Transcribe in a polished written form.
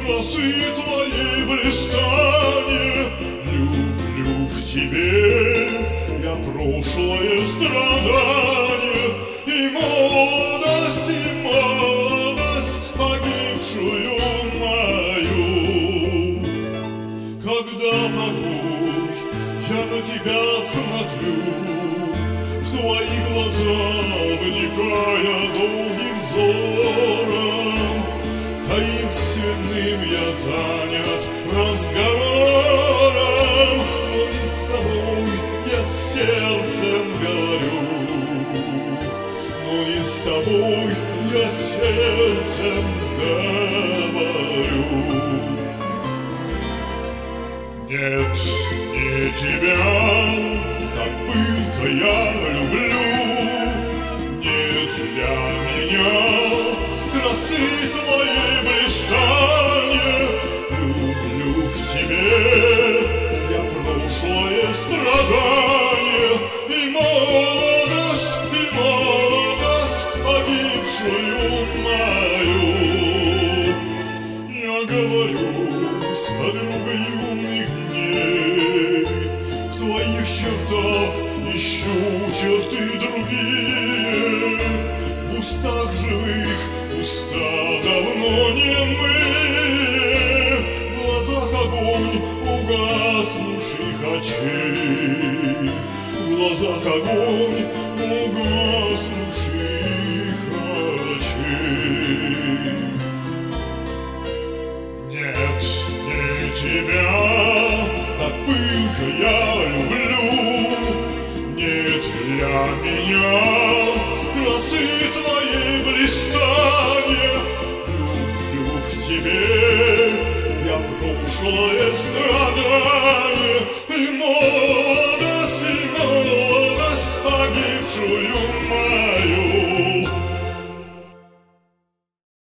красы твоей блистания. Люблю в тебе я прошлое страдание и молодость погибшую мою. Когда порой я на тебя смотрю, в твои глаза вникая долгим взором, таинственным я занят разговором, но и с тобой я сердцем говорю, но не с тобой я сердцем говорю. Нет, не тебя так пылко я люблю, нет для меня красы твоей блистания. Люблю в тебе я прошлое страдание и молодость погибшую мою. Я говорю с подругой юных дней, в твоих чертах ищу черты другие, в устах живых уста давно немые, в глазах огонь угаснувших очей, в глазах огонь угаснувших очей. Нет, не тебя так пылко я люблю, нет для меня красы твоей блистания. Люблю в тебе я прошлое страдание